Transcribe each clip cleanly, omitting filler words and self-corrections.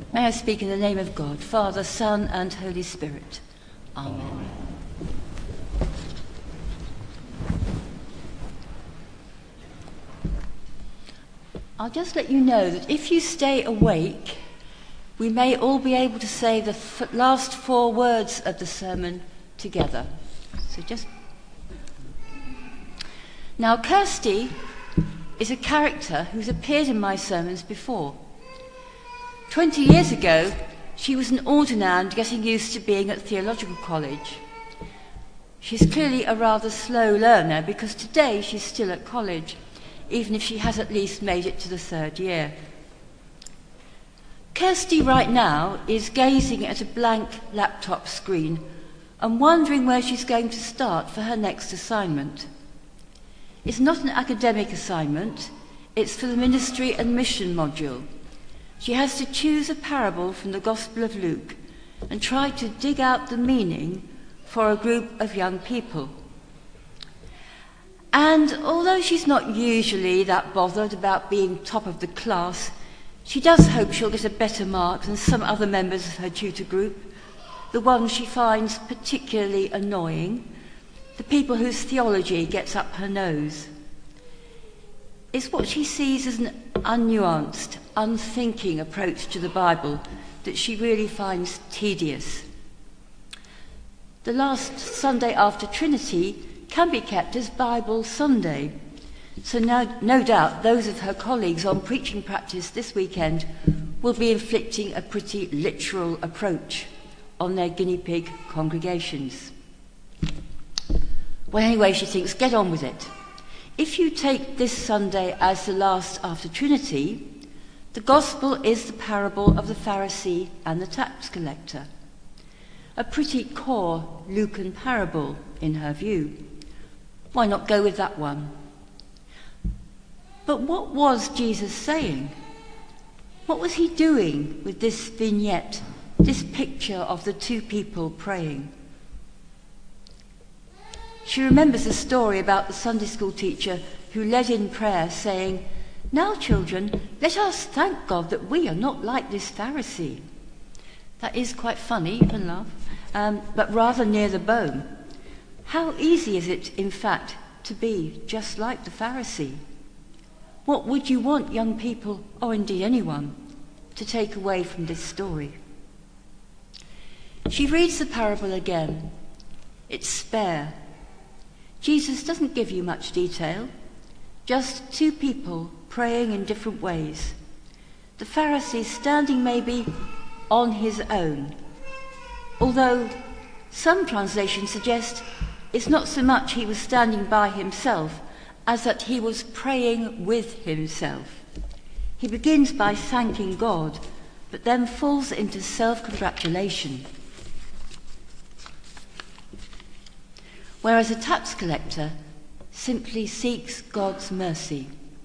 May I speak in the name of God, Father, Son, and Holy Spirit. Amen. I'll just let you know that if you stay awake, we may all be able to say the last 4 words of the sermon together. So just... Now, Kirsty is a character who's appeared in my sermons before. 20 years ago, she was an ordinand getting used to being at theological college. She's clearly a rather slow learner because today she's still at college, even if she has at least made it to the 3rd year. Kirsty right now is gazing at a blank laptop screen and wondering where she's going to start for her next assignment. It's not an academic assignment, it's for the Ministry and Mission module. She has to choose a parable from the Gospel of Luke and try to dig out the meaning for a group of young people. And although she's not usually that bothered about being top of the class, she does hope she'll get a better mark than some other members of her tutor group, the ones she finds particularly annoying, the people whose theology gets up her nose. It's what she sees as an unnuanced, unthinking approach to the Bible that she really finds tedious. The last Sunday after Trinity can be kept as Bible Sunday, so no doubt those of her colleagues on preaching practice this weekend will be inflicting a pretty literal approach on their guinea pig congregations. Well, anyway, she thinks, get on with it. If you take this Sunday as the last after Trinity, the Gospel is the parable of the Pharisee and the tax collector. A pretty core Lucan parable, in her view. Why not go with that one? But what was Jesus saying? What was he doing with this vignette, this picture of the 2 people praying? She remembers a story about the Sunday school teacher who led in prayer saying, "Now, children, let us thank God that we are not like this Pharisee." That is quite funny and laugh, but rather near the bone. How easy is it, in fact, to be just like the Pharisee? What would you want young people, or indeed anyone, to take away from this story? She reads the parable again. It's spare. Jesus doesn't give you much detail, just 2 people praying in different ways. The Pharisee standing maybe on his own, although some translations suggest it's not so much he was standing by himself as that he was praying with himself. He begins by thanking God, but then falls into self-congratulation. Whereas a tax collector simply seeks God's mercy.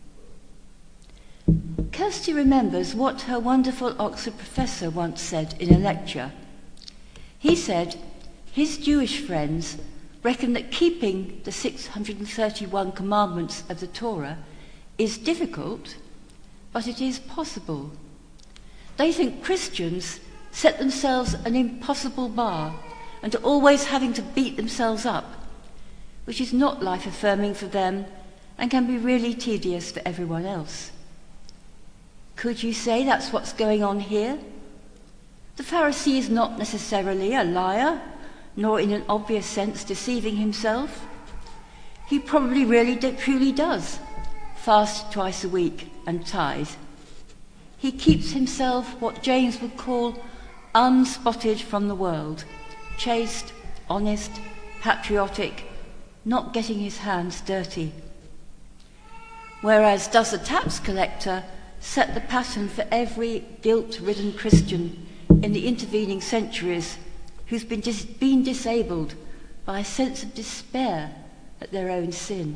Kirsty remembers what her wonderful Oxford professor once said in a lecture. He said his Jewish friends reckon that keeping the 631 commandments of the Torah is difficult, but it is possible. They think Christians set themselves an impossible bar and are always having to beat themselves up, which is not life-affirming for them and can be really tedious for everyone else. Could you say that's what's going on here? The Pharisee is not necessarily a liar, nor in an obvious sense deceiving himself. He probably really truly does fast twice a week and tithe. He keeps himself what James would call unspotted from the world, chaste, honest, patriotic, not getting his hands dirty. Whereas does the tax collector set the pattern for every guilt-ridden Christian in the intervening centuries who's been disabled by a sense of despair at their own sin?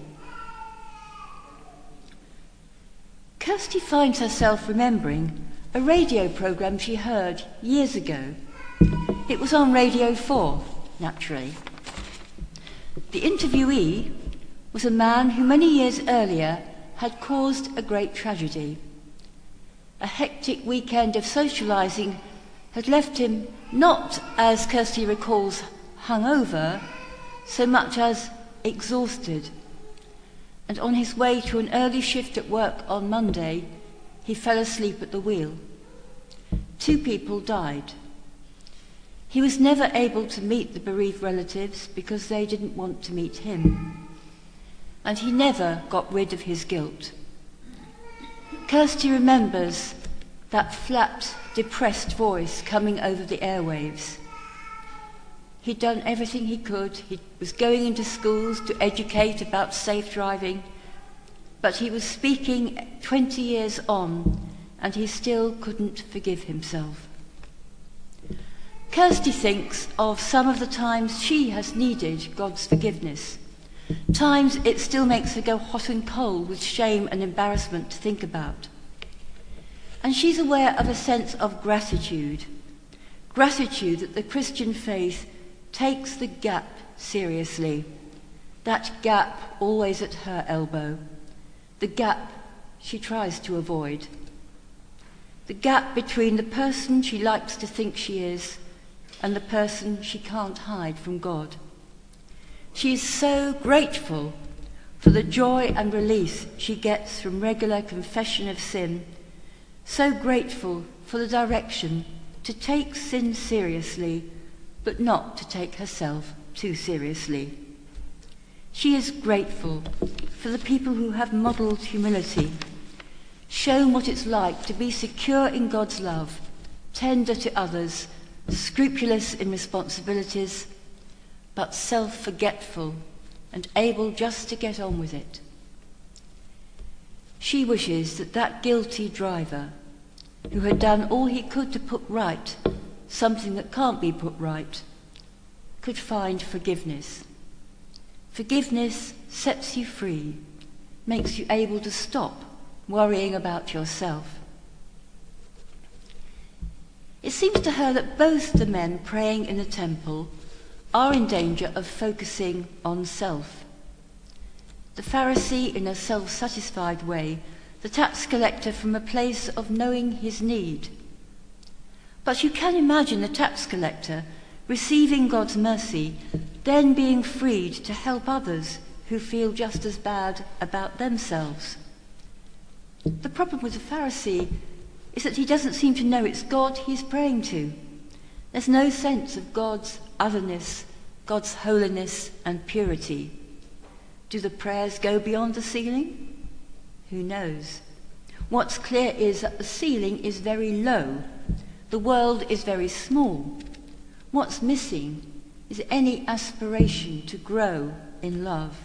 Kirsty finds herself remembering a radio programme she heard years ago. It was on Radio 4, naturally. The interviewee was a man who many years earlier had caused a great tragedy. A hectic weekend of socialising had left him not, as Kirsty recalls, hungover, so much as exhausted. And on his way to an early shift at work on Monday, he fell asleep at the wheel. 2 people died. He was never able to meet the bereaved relatives because they didn't want to meet him. And he never got rid of his guilt. Kirsty remembers that flat, depressed voice coming over the airwaves. He'd done everything he could. He was going into schools to educate about safe driving, but he was speaking 20 years on, and he still couldn't forgive himself. Kirsty thinks of some of the times she has needed God's forgiveness. Times it still makes her go hot and cold with shame and embarrassment to think about. And she's aware of a sense of gratitude. Gratitude that the Christian faith takes the gap seriously. That gap always at her elbow. The gap she tries to avoid. The gap between the person she likes to think she is and the person she can't hide from God. She is so grateful for the joy and release she gets from regular confession of sin, so grateful for the direction to take sin seriously, but not to take herself too seriously. She is grateful for the people who have modelled humility, shown what it's like to be secure in God's love, tender to others, scrupulous in responsibilities, but self-forgetful and able just to get on with it. She wishes that that guilty driver, who had done all he could to put right something that can't be put right, could find forgiveness. Forgiveness sets you free, makes you able to stop worrying about yourself. It seems to her that both the men praying in the temple are in danger of focusing on self. The Pharisee in a self-satisfied way, the tax collector from a place of knowing his need. But you can imagine the tax collector receiving God's mercy, then being freed to help others who feel just as bad about themselves. The problem with the Pharisee is that he doesn't seem to know it's God he's praying to. There's no sense of God's otherness, God's holiness and purity. Do the prayers go beyond the ceiling? Who knows? What's clear is that the ceiling is very low. The world is very small. What's missing is any aspiration to grow in love.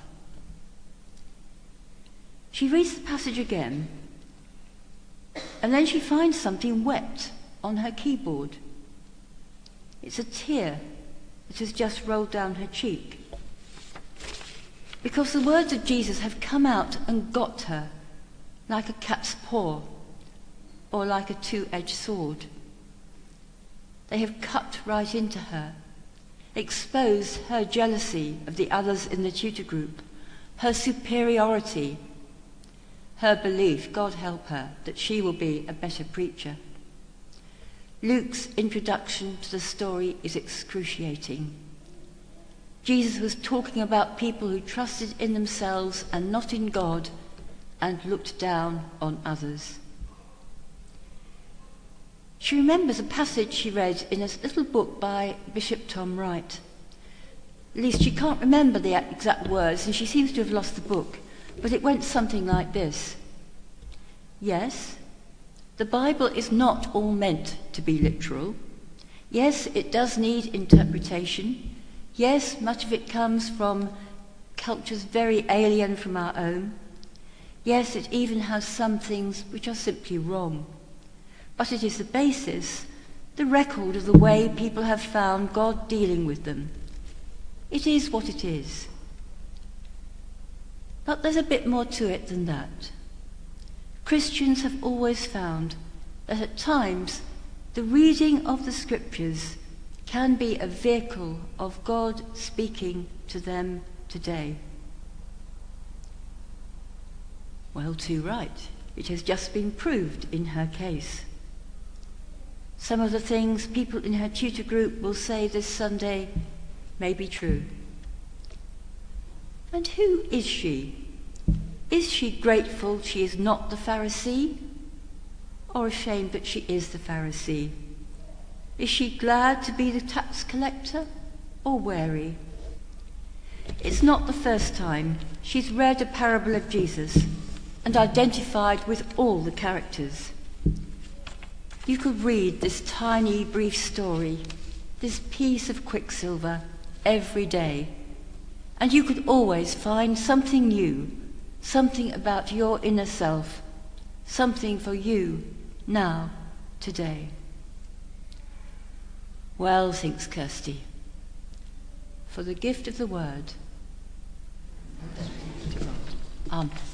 She reads the passage again, and then she finds something wet on her keyboard. It's a tear that has just rolled down her cheek. Because the words of Jesus have come out and got her like a cat's paw or like a two-edged sword. They have cut right into her, exposed her jealousy of the others in the tutor group, her superiority, her belief, God help her, that she will be a better preacher. Luke's introduction to the story is excruciating. Jesus was talking about people who trusted in themselves and not in God and looked down on others. She remembers a passage she read in a little book by Bishop Tom Wright. At least she can't remember the exact words, and she seems to have lost the book, but it went something like this. Yes, the Bible is not all meant to be literal. Yes, it does need interpretation. Yes, much of it comes from cultures very alien from our own. Yes, it even has some things which are simply wrong. But it is the basis, the record of the way people have found God dealing with them. It is what it is. But there's a bit more to it than that. Christians have always found that at times the reading of the scriptures can be a vehicle of God speaking to them today. Well, too right. It has just been proved in her case. Some of the things people in her tutor group will say this Sunday may be true. And who is she? Is she grateful she is not the Pharisee, or ashamed that she is the Pharisee? Is she glad to be the tax collector, or wary? It's not the first time she's read a parable of Jesus and identified with all the characters. You could read this tiny, brief story, this piece of quicksilver, every day, and you could always find something new, something about your inner self, something for you now, today. Well, thinks Kirsty, for the gift of the word. Amen.